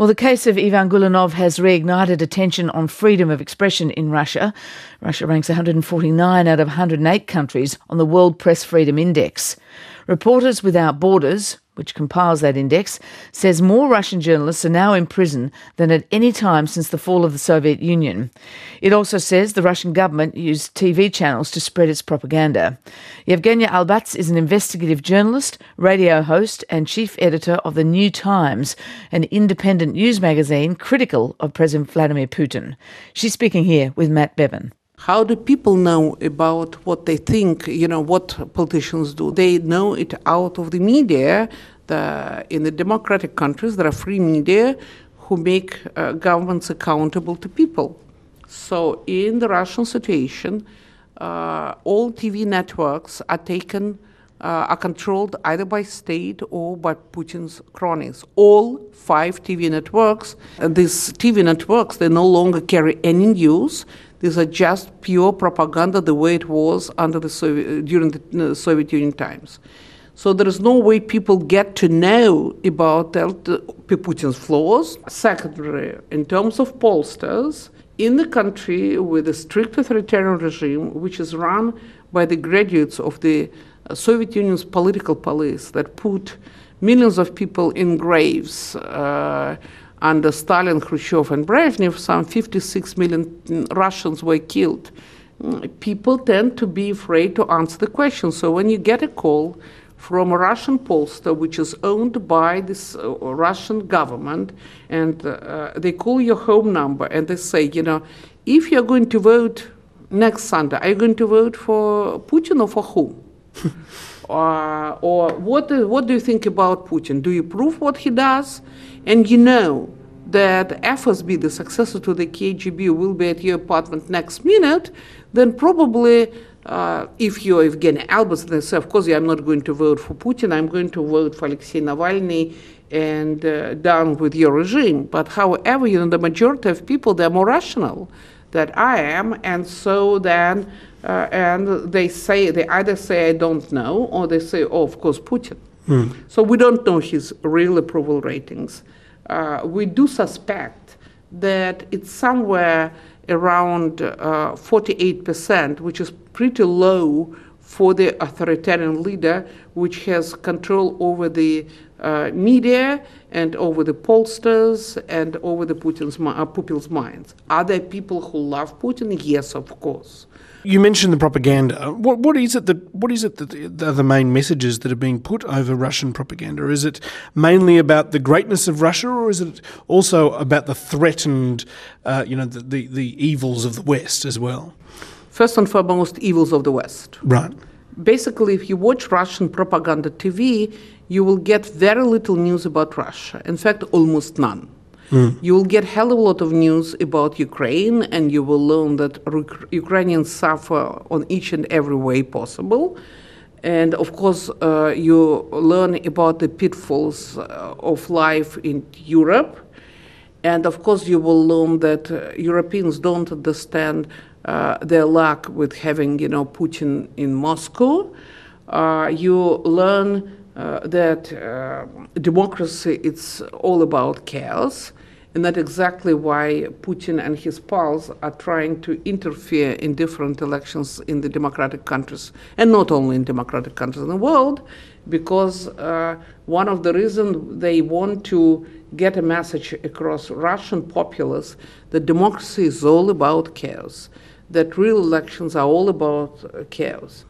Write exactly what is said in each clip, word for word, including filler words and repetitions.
Well, the case of Ivan Gulenov has reignited attention on freedom of expression in Russia. Russia ranks one hundred forty-nine out of one hundred eight countries on the World Press Freedom Index. Reporters Without Borders, which compiles that index, says more Russian journalists are now in prison than at any time since the fall of the Soviet Union. It also says the Russian government used T V channels to spread its propaganda. Yevgenia Albats is an investigative journalist, radio host and chief editor of The New Times, an independent news magazine critical of President Vladimir Putin. She's speaking here with Matt Bevan. How do people know about what they think, you know, what politicians do? They know it out of the media. The, in the democratic countries, there are free media who make uh, governments accountable to people. So in the Russian situation, uh, all T V networks are taken, uh, are controlled either by state or by Putin's cronies. All five T V networks, uh, these T V networks, they no longer carry any news. These are just pure propaganda the way it was under the Soviet, during the uh, Soviet Union times. So there is no way people get to know about the, the, Putin's flaws. Secondly, in terms of pollsters, in the country with a strict authoritarian regime, which is run by the graduates of the uh, Soviet Union's political police that put millions of people in graves, uh, under Stalin, Khrushchev, and Brezhnev, some fifty-six million Russians were killed. People tend to be afraid to answer the question. So when you get a call from a Russian pollster, which is owned by this uh, Russian government, and uh, they call your home number and they say, you know, if you're going to vote next Sunday, are you going to vote for Putin or for whom? uh, or what do, what do you think about Putin? Do you approve what he does? And you know that F S B, the successor to the K G B, will be at your apartment next minute, then probably uh, if you're Evgeny Albats, they say, of course, yeah, I'm not going to vote for Putin, I'm going to vote for Alexei Navalny and uh, down with your regime. But however, you know, the majority of people, they're more rational than I am, and so then, uh, and they say, they either say, I don't know, or they say, oh, of course, Putin. Mm. So we don't know his real approval ratings. Uh, we do suspect that it's somewhere around uh, forty-eight percent, which is pretty low for the authoritarian leader, which has control over the uh, media and over the pollsters and over the Putin's uh, people's minds. Are there people who love Putin? Yes, of course. You mentioned the propaganda. What what is it that what is it that are the main messages that are being put over Russian propaganda? Is it mainly about the greatness of Russia, or is it also about the threat and uh, you know the, the the evils of the West as well? First and foremost, evils of the West. Right. Basically, if you watch Russian propaganda T V, you will get very little news about Russia. In fact, almost none. Mm. You will get a hell of a lot of news about Ukraine, and you will learn that Ukrainians suffer on each and every way possible. And of course, uh, you learn about the pitfalls uh, of life in Europe. And of course, you will learn that uh, Europeans don't understand uh, their luck with having, you know, Putin in Moscow. Uh, you learn uh, that uh, democracy, it's all about chaos. And that's exactly why Putin and his pals are trying to interfere in different elections in the democratic countries, and not only in democratic countries in the world, because uh, one of the reasons they want to get a message across Russian populace that democracy is all about chaos, that real elections are all about uh, chaos.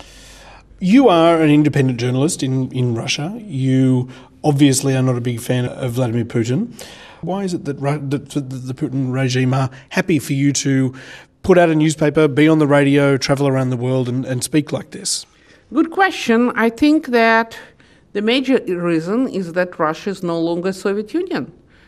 You are an independent journalist in, in Russia. You obviously are not a big fan of Vladimir Putin. Why is it that the Putin regime are happy for you to put out a newspaper, be on the radio, travel around the world and, and speak like this? Good question. I think that the major reason is that Russia is no longer Soviet Union.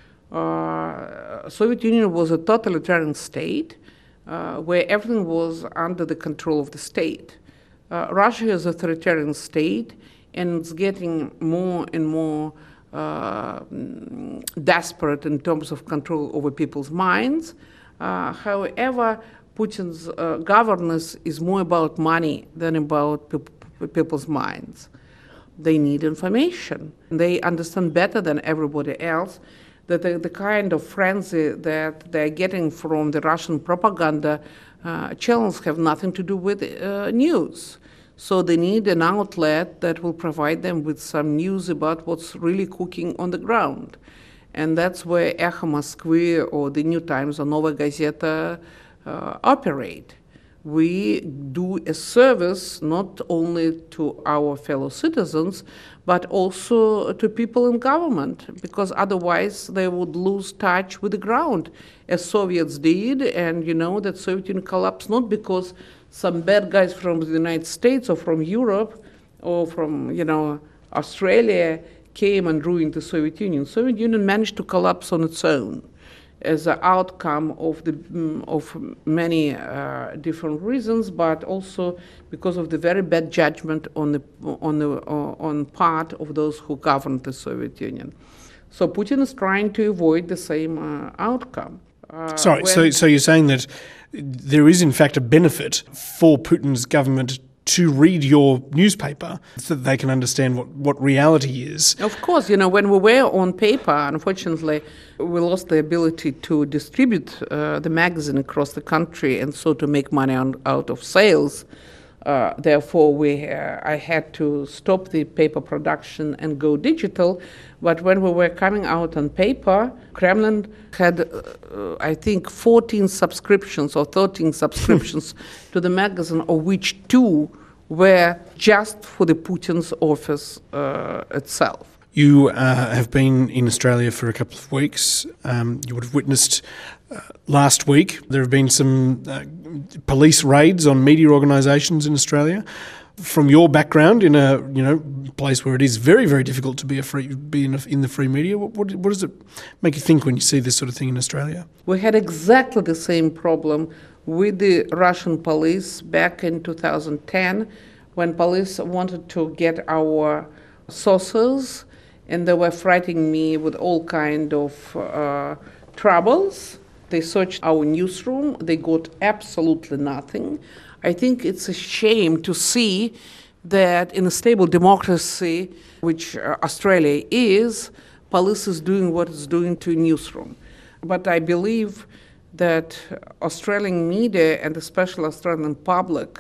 Uh, Soviet Union was a totalitarian state uh, where everything was under the control of the state. Uh, Russia is an authoritarian state, and it's getting more and more Uh, desperate in terms of control over people's minds. Uh, however, Putin's uh, governance is more about money than about pe people's minds. They need information. They understand better than everybody else that the, the kind of frenzy that they're getting from the Russian propaganda uh, channels have nothing to do with uh, news. So they need an outlet that will provide them with some news about what's really cooking on the ground. And that's where Echo Moskvy or the New Times or Novaya Gazeta uh, operate. We do a service not only to our fellow citizens, but also to people in government, because otherwise they would lose touch with the ground, as Soviets did. And you know that Soviet Union collapsed not because some bad guys from the United States or from Europe or from, you know, Australia came and ruined the Soviet Union. The Soviet Union managed to collapse on its own as an outcome of the of many uh, different reasons, but also because of the very bad judgment on the on the uh, on part of those who governed the Soviet Union. So Putin is trying to avoid the same uh, outcome. Uh, Sorry, so so you're saying that there is in fact a benefit for Putin's government to read your newspaper so that they can understand what, what reality is. Of course, you know, when we were on paper, unfortunately, we lost the ability to distribute uh, the magazine across the country and so to make money on, out of sales. Uh, therefore, we uh, I had to stop the paper production and go digital. But when we were coming out on paper, Kremlin had, uh, I think, fourteen subscriptions or thirteen subscriptions to the magazine, of which two were just for the Putin's office uh, itself. You uh, have been in Australia for a couple of weeks. Um, you would have witnessed uh, last week there have been some uh, police raids on media organisations in Australia. From your background in a you know place where it is very very difficult to be a free be in, a, in the free media, what, what what does it make you think when you see this sort of thing in Australia? We had exactly the same problem with the Russian police back in two thousand ten, when police wanted to get our sources. And they were frightening me with all kind of uh, troubles. They searched our newsroom. They got absolutely nothing. I think it's a shame to see that in a stable democracy, which uh, Australia is, police is doing what it's doing to a newsroom. But I believe that Australian media and especially Australian public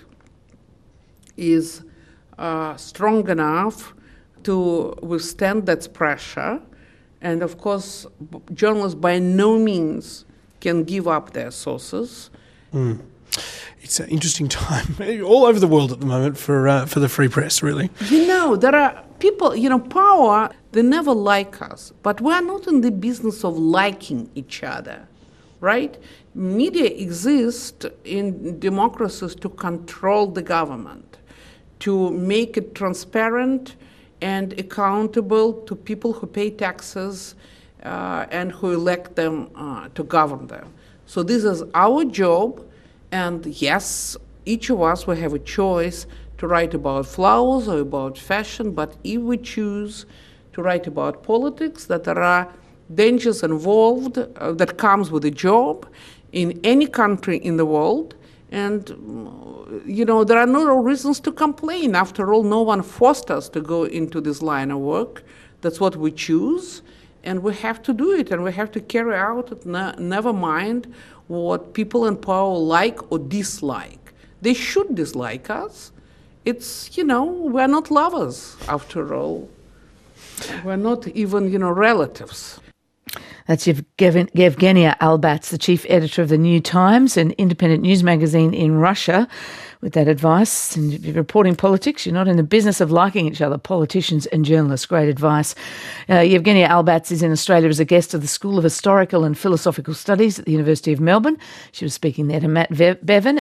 is uh, strong enough to withstand that pressure. And of course, journalists by no means can give up their sources. Mm. It's an interesting time all over the world at the moment for uh, for the free press, really. You know, there are people, you know, power, they never like us. But we are not in the business of liking each other, right? Media exists in democracies to control the government, to make it transparent and accountable to people who pay taxes uh, and who elect them uh, to govern them. So this is our job, and yes, each of us will have a choice to write about flowers or about fashion, but if we choose to write about politics, that there are dangers involved uh, that comes with a job in any country in the world. And, you know, there are no reasons to complain. After all, no one forced us to go into this line of work. That's what we choose, and we have to do it, and we have to carry out it, ne- never mind what people in power like or dislike. They should dislike us. It's, you know, we're not lovers, after all. We're not even, you know, relatives. That's Yevgenia Albats, the chief editor of The New Times, an independent news magazine in Russia, with that advice. And if you're reporting politics, you're not in the business of liking each other, politicians and journalists. Great advice. Uh, Yevgenia Albats is in Australia as a guest of the School of Historical and Philosophical Studies at the University of Melbourne. She was speaking there to Matt Bevan.